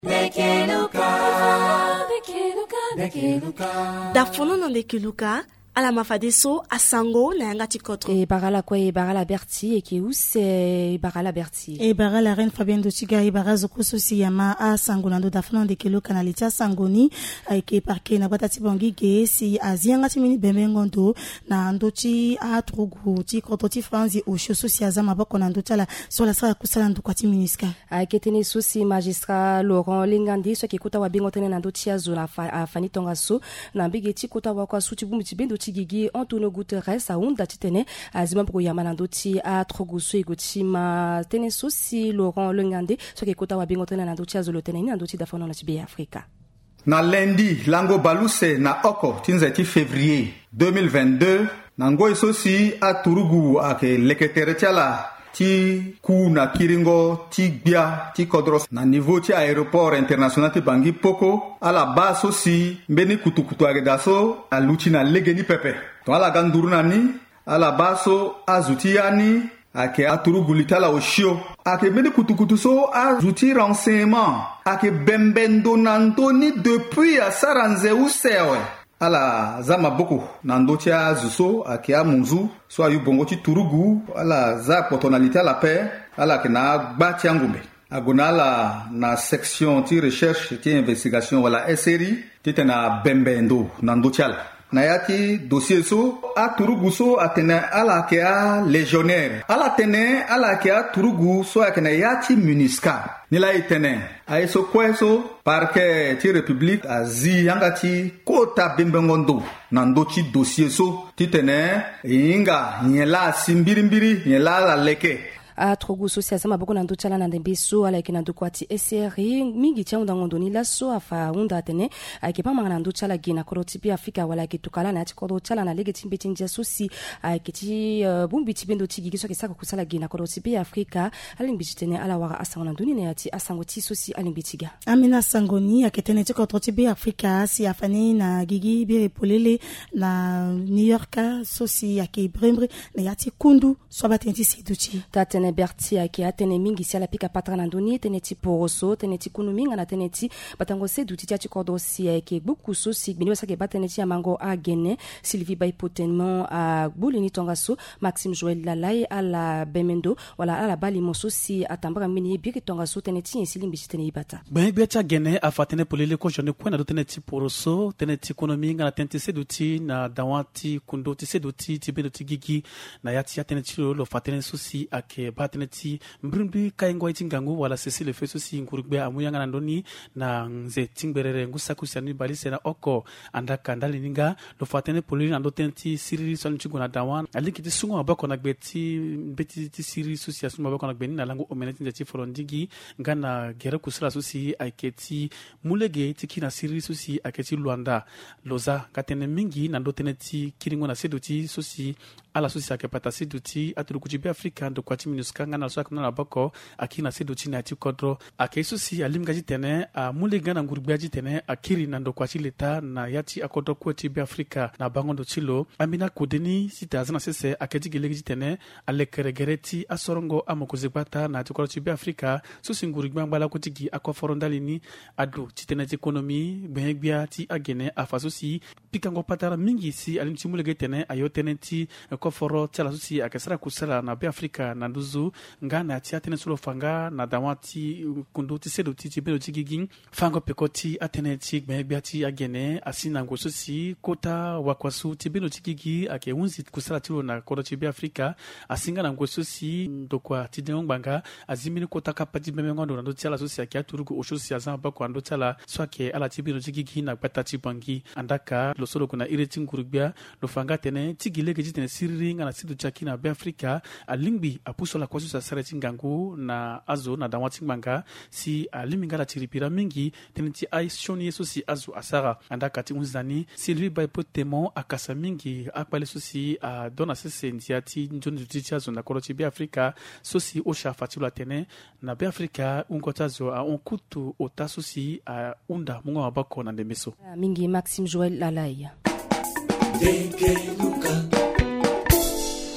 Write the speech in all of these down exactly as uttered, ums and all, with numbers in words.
Dekeluka, dekeluka, dekeluka. Da fono non dekeluka, ala mafadeso asango na yanga tikotro. E barala kwa e barala berti e ki use e barala berti. E barala ren Fabien Dochiga e barazo kososi yama asango nando da fono dekeluka na litia sangoni ke parke na batati bangi ge si azianga timini bemengondo na ndochi atrugu ti kototi franzi o shososi azama bako na ndotala sur la sala kusala ndo kwati miniska. A ketene sosi magistrat Laurent Lingandi so ki kuta wa bingo tene na ndochi azo na fani tonga so na bigeti kuta wa kwa suti bumti bendo Gigi Antonio Guterres a unda titene azima pour yamana ndoti a troguso egoti ma tene sosi Laurent Lengande so ke kota wa bingo tena na ndoti azolo tene na ndoti da fono na tibe Afrika. Na lundi lango baluse na oko tinzeti février deux mille vingt-deux nango isosi a turugu ake leketere tiala ti ku na kiringo ti gbia ti kodros na niveau ti aéroport international ti bangi poko ala baso si mbeni kutukutu agedaso aluchi na legeni pepe to ala ganduruna ni ala baso azuti yani ake aturugulita la oshio ake mbeni kutukutu so azuti renseignement ake bembendo nandoni depuis asaranze usewe ala zama boko nandotia zuso akia munzu so ayu bongo ti turugu ala za potonalité ala paix ala kena gbati angumbe agonala na section ti recherche ti investigation wala S R I ti tena bembendo nandotia na yati dossier so a turugu so atene ala kia légionnaire ala tene ala kia turugu so akena yati MINUSCA nila itene aiso kweso parquet ti république azi yanga ti kota bembengondo nando ti dossier so ti tene inga nyela simbiri mbiri nyela la leke a trogu sosi azama boko na ndochala na ndembeso ala ke na dokwati S R I mingi tia unda ngondoni la so afa unda tene ake pa mangana ndochala gina korotipi Afrika wala ke tukala na ti korochala na lege timbe tinja sosi ake ti uh, bumbi ti bendo ti gigiso ke saka kusala gina korotipi Afrika alimbi tene ala wara asango na ndoni na ti asango ti sosi alimbi tiga amina sangoni ake tene ti korotipi Afrika si afani na gigi bi polele na New York sosi ake brembre na yati kundu so batenti siduchi tatene berti ake atene mingi si ala pika patra na ndoni tene ti poroso tene ti kunu minga na tene ti batango se duti ti kordo si ake buku so si bini wasa ke batene ti amango agene Sylvie Baipotement a bulini tonga so Maxime Joël Lalai ala bemendo wala ala bali moso si atambara mini biki tonga so tene ti ensili mbi tene ibata ben bia cha gene afatene polele ko jone kwena do tene ti poroso tene ti kunu minga na tene ti se duti na dawati kundo ti se duti ti bendo ti gigi na yati atene ti lo fatene so si ake batene ti mbrimbi kaingwa tingangu wala sesi le feso si ngurugbe amuyanga na ndoni na nze tingberere ngusa kusiani balise na oko andaka ndalininga lo fatene polili na ndoten ti siriri son chigo na dawan aliki ti sungo abako na gbeti beti ti siriri susi asuma abako na gbeni na lango omeneti ti forondigi ngana gere kusra susi aketi mulege ti kina siriri susi aketi Luanda loza katene mingi na ndoten ti kiringo na seduti susi ala susi akepata seduti atulukujibi Afrika ndo kwati MINUSCA ngana so akuna na bako akina seduti na ti kodro akesu si alimga jitene a mulega na ngurugbe jitene akiri na ndo kwati leta na yati akodro kwati bi Afrika na bango ndo chilo amina kodeni sita zana sese aketi gelegi jitene alekeregereti asorongo amokozebata na ti kodro bi Afrika so singurugbe ngala kotigi akoforondalini adu jitene ti ekonomi begbia ti agene afaso si pikango patara mingi si alimti mulega jitene ayotene ti koforo tala susi akesara kusala na bi Afrika na nduzu ngana ti atene solo fanga na dawati kundu ti sedo ti ti belo ti gigin fango pekoti atene ti gbegbe ti agene asina ngoso si kota wakwasu ti belo ti gigi ake unzi kusala ti na kodo ti bi Afrika asinga na ngoso si ndokwa ti de ngbanga azimini kota kapati beme ngondo na ndo ti ala so si ake aturugo osho si azan bako ando tala so ake ala ti belo ti gigi na gbata ti bangi andaka lo solo kuna ire ti ngurugbia lo fanga tene ti gilege ti tene siriri ngana sido chaki na bi Afrika alingbi apuso la kwasu sa sareti ngangu na azo na dawati nganga si aliminga la tiripira mingi tenenti ai shoni yeso si azo asara andaka ti unzani Sylvie Baipotement akasa mingi akpale so si a dona sese ndiati njoni ti azo na kolo ti bi Afrika so si osha fatula tene na bi Afrika unkota zo a onkutu otaso si a unda munga mabako na ndemeso mingi Maxime Joël Lalai Dekeluka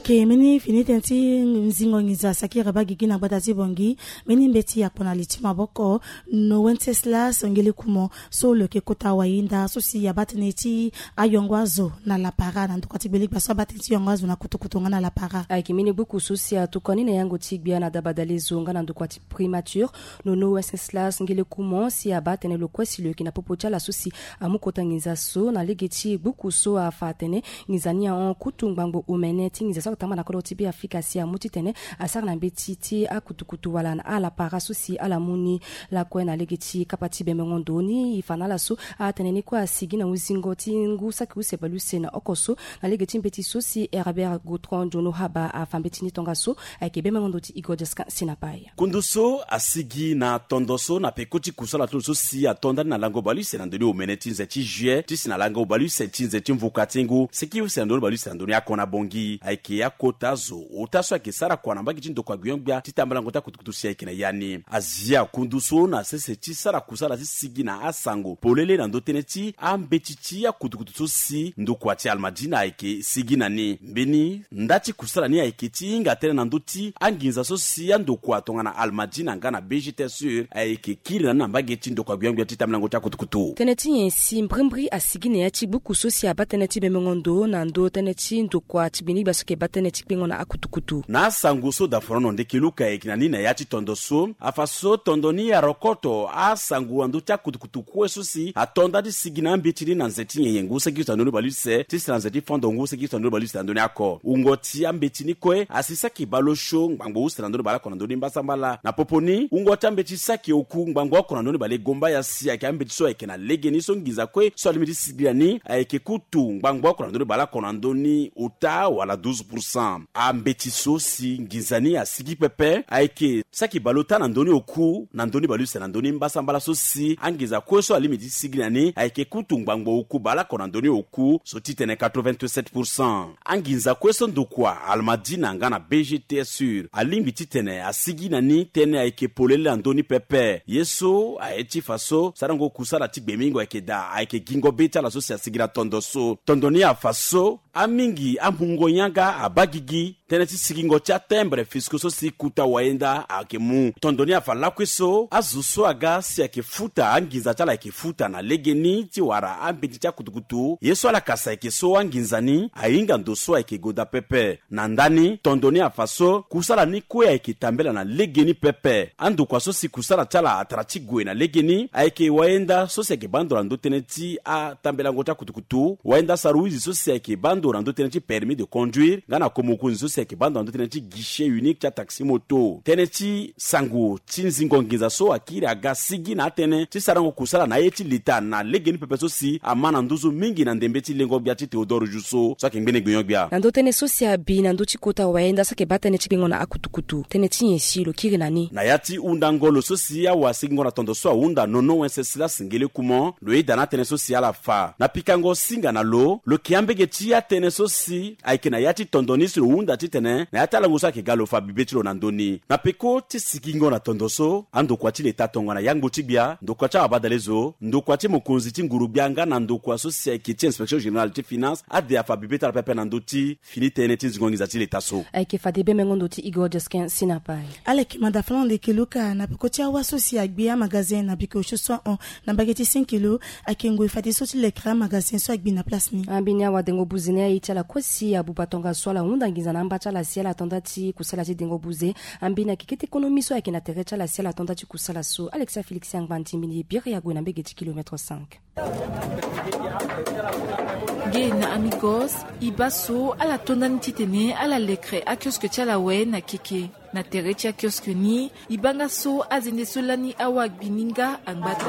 Aike meni finitenti nzingo ngiza sakira bagi gina batati bongi meni mbeti ya kona litima boko no Wenceslas ngeli kumo so le ke kota wainda so si ya bateneti ayongwazo na la para na ndokati belik baso bateneti yongwazo na kutukutunga na la para. Aike meni buku susi ya tukoni na yango tigbia na dabadalizo nga na ndokati primature no no Wenceslas ngeli kumo si ya batene lo kwesi le kina popocha la susi amukota ngiza so na legeti buku so afatene ngizania on kutungbango umeneti ngiza sa kutama na kolo tibi Afrika si amuti tene asar na betiti akutukutu wala na ala para susi ala muni la kwena legeti kapati bemengondoni ifana la so atene ni kwa sigi na uzingoti ngusa kuse baluse na okoso na legeti mbeti susi Herbert Gautron Jono Haba afambeti ni tonga so ake bemengondoti igojeska sinapaya kunduso asigi na tondoso na pekoti kusala to susi atonda na lango baluse na ndoni umeneti nzeti juillet tisi na lango baluse tinze timvukatingu siki use ndoni baluse ndoni akona bongi aike ya kotazo utaso ake sara kwa nambaki chindo kwa guyongbia titambala ngota kutukutusia ike na yani azia kunduso na sese ti sara kusala sigi na asango polele na ndoteneti ambetichi ya kutukutusi ndokwa ti almadina aike sigi na ni mbeni ndati kusala ni aike ti inga tene na ndoti anginza so si ndokwa tonga na almadina ngana bejite sur aike kiri na nambage chindo kwa guyongbia titambala ngota kutukutu teneti yensi mbrimbri asigi ne ya ti buku sosi abateneti bemengondo na ndo teneti ndokwa tibini basoke bateneti pingona akutukutu na sangu so da forono ndekiluka ekinani na yati tondoso afaso tondoni ya rokoto a sangu andu tia kutukutu kwe susi atonda di sigina mbitini na nzeti yengu seki tandoni baluse tisi na nzeti fondongu seki tandoni baluse tandoni ako ungoti ambetini kwe asisaki balosho ngbango usi tandoni balako nandoni mbasambala na poponi ungoti ambeti saki oku ngbango wako nandoni bale gomba ya siya ki ambeti so ekena legeni so ngiza kwe so alimiti sigirani aeke kutu ngbango wako nandoni balako nandoni uta wala douze pour cent ambeti sosi ngizani asigi pepe aike saki balota na ndoni oku na ndoni baluse na ndoni mbasambala sosi angiza kweso alimiti sigirani aike kutu ngbango oku balako na ndoni oku so titene quatre-vingt-sept pour cent angiza kweso ndukwa almadina ngana B G T sur alimbi titene asigi nani tene aike polele na ndoni pepe yeso aeti faso sarango kusala tigbemingo aike da aike gingo beta la sosi asigira tondoso tondoni ya faso amingi amungo nyanga abagigi teneti sigingo cha tembre fisco so si kuta waenda akemu tondoni afala kweso azuso aga si akifuta angiza chala akifuta na legeni ti wara ambiti cha kutukutu yeso ala kasa ekeso anginzani ainga ndoso akegoda pepe na ndani tondoni afaso kusala ni kwe akitambela na legeni pepe andu kwa so si kusala chala atrati gwe na legeni aike waenda so si akibandora ndo teneti a tambela ngota kutukutu waenda saruizi so si akibandora ndo teneti permis de conduire ngana komukunzi so si akibandora ndo teneti guichet unique cha taxi moto teneti sangu tinzingo ngiza so akiri aga sigi na tene ti sarango kusala na yeti lita na legeni pepe so si amana nduzu mingi na ndembeti lengo bia ti Theodore Jusso so akingene gwenyo bia na ndo tene so si abi na ndo chikota waenda sake batene chipingona akutukutu tene ti yeshilo kiri nani na yati unda ngolo so si ya wasingo na tondo so unda nono Wenceslas ngele kumo lo ida na tene so si ala fa na pikango singa na lo lo kiambege ti ya tene so si aike na yati tondonisi lo unda ti tene na yata lango sa ke galo fa bibetilo na ndoni na peko ti sikingo na tondoso ando kwa ti leta tongo na yango tibia ndo kwa cha abadalezo ndo kwa ti mokonzi ti nguru bianga na ndo kwa so si aike ti inspection générale ti finance ade afa bibetala pepe na ndo ti fini tene ti nzingongiza ti leta so aike fa debe mengondo ti Igor Jeskin sinapai aleki manda falan de kiluka na peko ti awa so si agbia magazine na biko so on na bageti cinq kilo akengo fati so ti lekra magazine so agbi na place ni ambini awa dengo buzine ya itala kwesi abu batonga swala unda ngiza na mbacha la siela tonda ti kusala ti dengo buze ambina kikete ekonomi so akina terecha la siela tonda ti kusala so Alexa Felix Yangbanti mini bire ya gwena mbege ti kilomètre cinq Ge na amigos ibaso ala tonda titene ala lekre a kioske ti ala we na keke na tere ti kioske ni ibanga so azende so lani awa agbininga angbata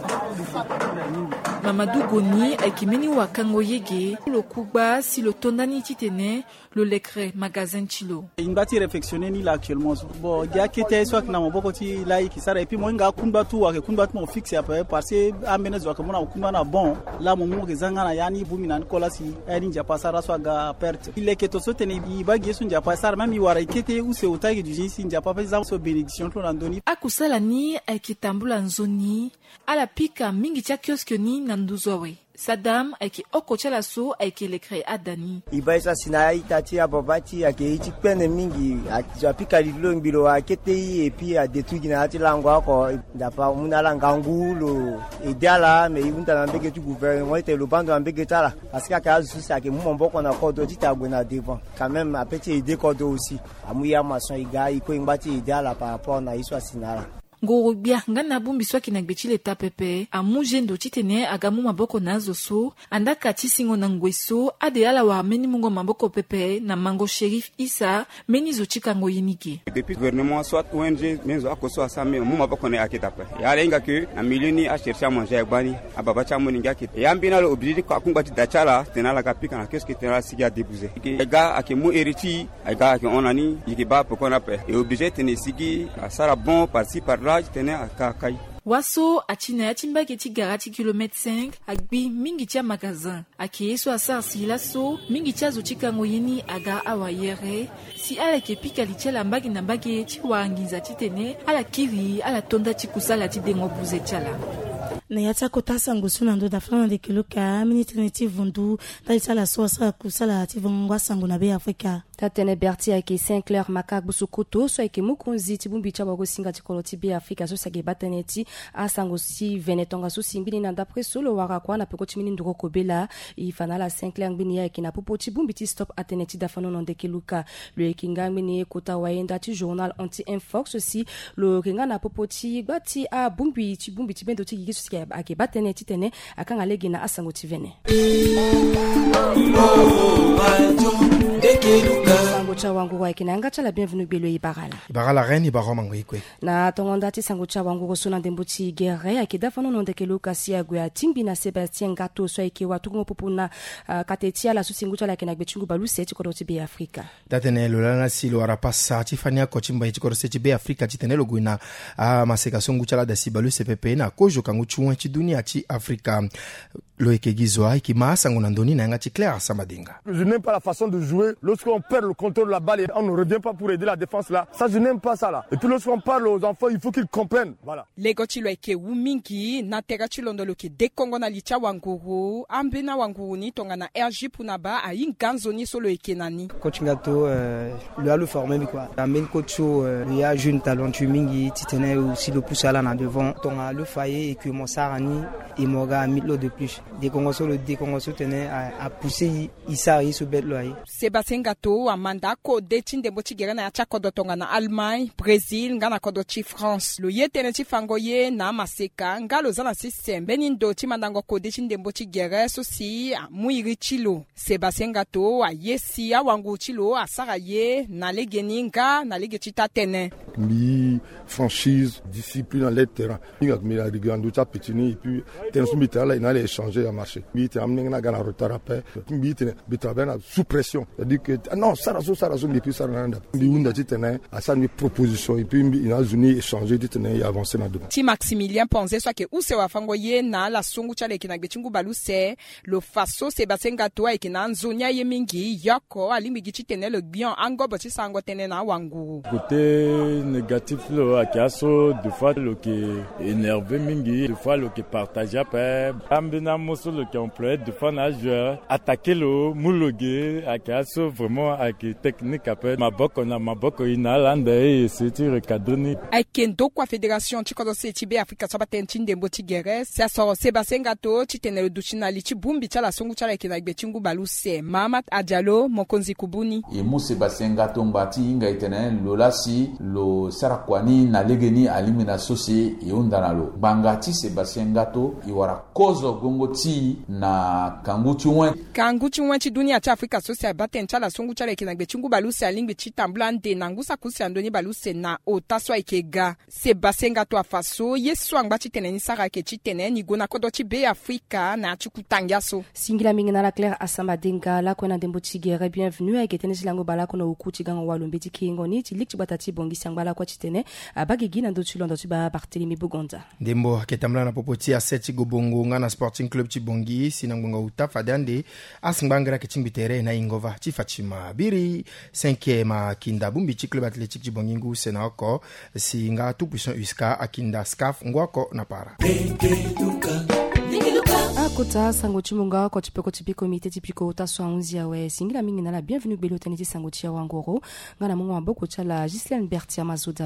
Mamadou Goni akimeni wakango yege lo kuba si lo tondani titene lo lekre magasin chilo ingati réflexionner ni là actuellement bon ya kete so na moboko ti lai ki sara et puis mo nga kunba tu wa ke kunba tu mo fixe après parce que amene zo ka mona kunba na bon la mo mo gezanga na yani bumi na kola si ani nja pasara so ga perte ile keto so tene bi ba gesu nja pasara même wara kete u se utaki du jinsi nja papa za so bénédiction to na ndoni akusala ni akitambula nzoni ala pika mingi cha kioske ni na nduzowe Sadam ayeke oko ti ala so ayeke lekre adani. Iba isa sina itati abobati ake ichi pene mingi apika lilo ngilo akete epi a detruit na ati langwa ko dapa munala ngangulo ideala me ibunta na mbeke tu gouvernement te lo bando mbeke tala parce que aka susi ake mumbo ko na kodo ti tagwe na devant quand même apeti ide kodo aussi amuya mason iga iko ngati ideala par rapport na iswa sinala. Ngoro bia ngana bumbi swaki na gbeti leta pepe amuje ndo titene agamu maboko nazo so andaka tisingo na ngweso ade ala wa meni mungo maboko pepe na mango Sheriff Issa meni zo chikango yiniki. Depuis gouvernement soit O N G menzo akoso asame mu maboko ne akita pe ya lenga ke na milioni a chercher à manger bani ababa cha moni ngaki ya mbina lo obligé ko akunga ti dachala tenala kapika na qu'est-ce que tenala siga débouser ke ga akemu eriti aga ke onani yikiba pokona pe et obligé tene sigi asara bon par-ci par-là. Waso achina ya timba keti garati kilomètre cinq agbi mingi tia magazin ake yeso asar si laso mingi tia zochika ngoyini aga awayere si ala ke pika lichela mbagi na mbagi ti wangiza titene ala kiri ala tonda ti kusala ti dengo buze chala. Na yata kota sangusu na ndo da flana de kiloka minute neti vundu dalita la sosa kusala ti vungwa sangu na be Afrika. Tatene Berti ayeke Saint-Clair Makak Busukuto so ayeke mukunzi ti bumbi ti awago singa ti kolo ti be Afrika so sage batene ti asango si venetonga so si mbini na dapre so lo wara kwa na peko ti mini ndoko kobela i fana la Saint-Clair mbini ayeke na popo ti bumbi ti stop atene ti dafano na ndeke luka lo yeke nga mbini e kota wayenda ti journal anti-infox aussi lo yeke nga na popo ti gba ti a bumbi ti bumbi ti bendo ti gigi so sike ayeke batene ti tene akanga lege na asango ti vene. Sango cha wangu wa ikinanga cha la bienvenue belo ibarala. Ibarala reine ibaroma ngwikwe. Na tongonda ti sango cha wangu ko sona ndembo ti guerre akida fano no ndeke Lucas ya gwa timbi na Sébastien Gato so ike wa tungo popuna uh, katetia la susingu cha la kena gbechungu balu seti ko ti be Afrika. Datene lo lana si lo arapasa ti fania ko chimba ti ko seti be Afrika ti tenelo gwina a maseka songu cha la da si balu cpp na kojo kangu chuwa ti dunia ti Afrika. Lo eke gizwa iki ma sango na ndoni na ngati Claire Samadinga. Je n'aime pas la façon de jouer lorsqu'on perd le contrôle de la balle et on ne revient pas pour aider la défense là. Ça je n'aime pas ça là. Et puis lorsqu'on parle aux enfants, il faut qu'ils comprennent. Voilà. Lego ti lo eke wumingi na tega ti londo lo ke de Kongo na licha wanguru ambena wanguru ni tonga na R G punaba a inganzo ni solo eke nani. Coach Ngato euh, le a le formé quoi. Amen coach euh, il y a jeune talentueux mingi titene aussi le pousse là na devant tonga le faye et que mon sarani et moga mitlo de plus. Des Congo solo des Congo tenait à pousser Issa iso betlo ai. Sébastien Gato amanda ko de tinde boti gera na cha kodo tonga na Allemagne, Brésil, ngana kodo ti France. Lo yetene ti fangoye na maseka ngalo zana system benindo ti mandango ko de tinde boti gera so si muiri chilo. Sébastien Gato a yesi a wangu chilo a saraye na legeni nga na lege ti tatene. Mi franchise, discipline en l'aide terrain. Mi ak mi la rigando ta petini et puis tensu mi là il allait échanger à marché. Mi te amené na gana retard après. Mi te bitabena sous pression. C'est-à-dire que non, ça raso ça raso depuis ça nanda. Mi unda ti tene à sa ni proposition et puis il a uni échanger ti tene et avancer na devant. Ti Maximilien Ponze soit que use wa fangoye na la songu chale kina gbetingu baluse lo faso Sébastien Gato e kina nzonya ye mingi yako alimi gichi tene le bien ango boti sango tene na wangu. Côté négatif lo akiaso deux fois le qui énervé mingi deux fois le qui partage après ambina moso le qui employé deux fois na joueur attaquer le moulogue akiaso vraiment avec technique après maboko na maboko ina lande et c'est recadré akendo kwa fédération tikodo setibe Afrika soba tentinde mboti gere ça sort Sébastien Gato titene le duchina lichi bumbi chala songu chala kina gbetingu baluse Mamat Adialo mokonzi kubuni et mo Sébastien Gato mbati inga itene lolasi lo sarakwani na legeni alimina sosi yundana lo bangati Sébastien Gato iwara kozo gongo ti na kanguchi wen kanguchi wen ti dunia cha Afrika sosi baten chala songu chala kina gbetingu baluse alingbe ti tamblande nangusa kusi andoni baluse na otaswa ikega Sébastien Gato afaso yesu angba ti tene ni sara ke ti tene ni gona kodo ti be Afrika na ti kutangiaso singila mingi na la Claire Asamadinga la kona ndembo ti gere bienvenue ay ketene silango bala kona ukuti gango walombe ti kingo ni ti likti batati bongi sangala kwa ti tene abagigi na ndo ti londo ti ba Barthélemy Bugonda ndembo ketamla na popoti a seti gobongo ngana Sporting Club ti bongi sinangonga uta fadande asingbangra ke timbitere na ingova ti Fatima biri cinquième kinda bumbi ti club athlétique ti bongi ngu senako singa tout puissant uska akinda scaf ngwako na para. akota sango chimunga ko chipeko chipiko mite tipiko taswa unzi yawe singila mingi na la bienvenue belo teniti sango chia wangoro ngana mungu maboko chala Gislaine Bertia Mazuda